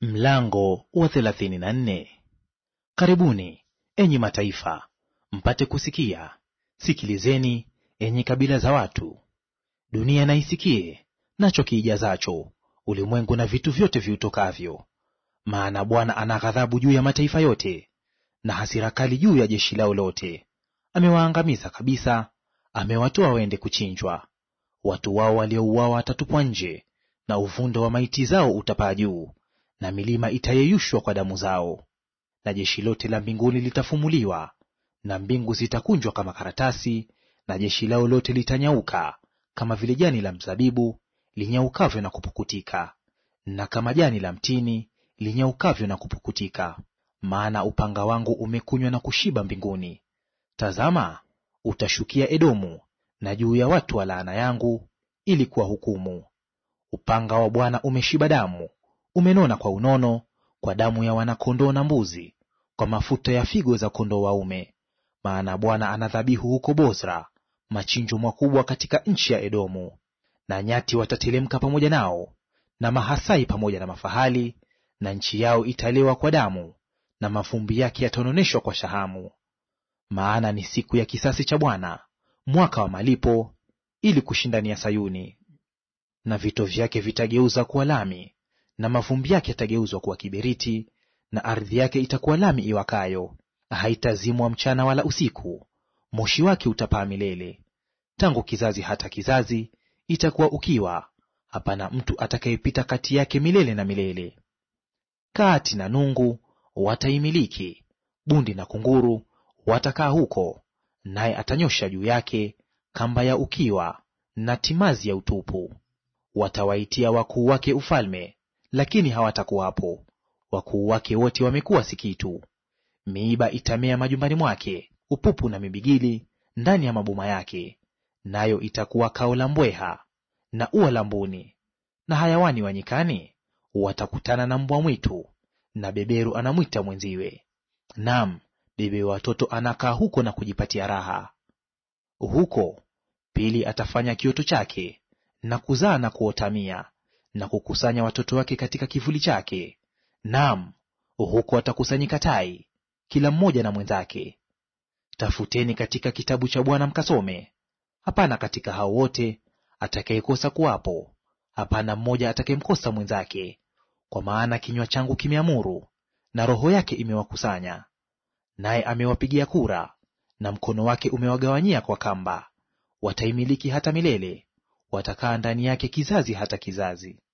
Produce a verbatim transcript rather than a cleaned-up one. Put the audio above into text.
Mlango wa thelathini na nne. Karibuni, enyi mataifa, mpate kusikia; sikilizeni, enyi kabila za watu. Dunia na isikie, nacho kiijazacho, ulimwengu na vitu vyote viutokavyo. Maana Bwana ana ghadhabu juu ya mataifa yote, na hasira kali juu ya jeshi lao lote. Amewaangamiza kabisa, amewatoa waende kuchinjwa. Watu wao waliouawa watatupwa nje, na uvundo wa maiti zao utapaa juu, na milima itayeyushwa kwa damu zao. Na jeshi lote la mbinguni litafumuliwa, na mbingu zitakunjwa kama karatasi, na jeshi lao lote litanyauka kama vile jani la mzabibu linyaukavyo na kupukutika, na kama jani la mtini linyaukavyo na kupukutika. Maana upanga wangu umekunywa na kushiba mbinguni. Tazama, utashukia Edomu na juu ya watu wa laana yangu, ili kuwahukumu. Upanga wa Bwana umeshiba damu, umenona kwa unono, kwa damu ya wana-kondoo na mbuzi, kwa mafuta ya figo za kondoo waume. Maana Bwana ana dhabihu huko Bozra, machinjo makubwa katika nchi ya Edomu. Na nyati watatelemka pamoja nao, na mahasai pamoja na mafahali, na nchi yao italewa kwa damu, na mavumbi yake yatanoneshwa kwa shahamu. Maana ni siku ya kisasi cha Bwana, mwaka wa malipo, ili kushindania Sayuni. Na vito vyake vitageuza kuwa lami, na mavumbi yake yatageuzwa kuwa kiberiti, na ardhi yake itakuwa lami iwakayo. Haitazimwa mchana wala usiku, moshi wake utapaa milele. Tangu kizazi hata kizazi itakuwa ukiwa, hapana mtu atakayepita kati yake milele na milele. Kati na nungu wataimiliki, bundi na kunguru watakaa huko, naye atanyosha juu yake kamba ya ukiwa na timazi ya utupu. Watawaitia wakuu wake ufalme, lakini hawatakuwapo; wakuu wake wote wamekuwa si kitu. Miiba itamea majumbani mwake, upupu na mibigili ndani ya maboma yake, nayo itakuwa kao la mbweha na ua la mbuni. Na hayawani wa nyikani watakutana na mbwa mwitu, na beberu anamwita mwenziwe. Naam, beberu watoto anakaa huko na kujipatia raha. Huko pili atafanya kioto chake, na kuzaa na kuotamia, na kukusanya watoto wake katika kivuli chake. Naam, huko atakusanyika tai, kila mmoja na mwenzake. Tafuteni katika kitabu cha Bwana mkasome; hapana katika hao wote atakayekosa kuwapo, hapana mmoja atakayemkosa mwenzake. Kwa maana kinywa changu kimeamuru, na roho yake imewakusanya. Naye amewapigia kura, na mkono wake umewagawanyia kwa kamba. Wataimiliki hata milele, watakaa ndani yake kizazi hata kizazi.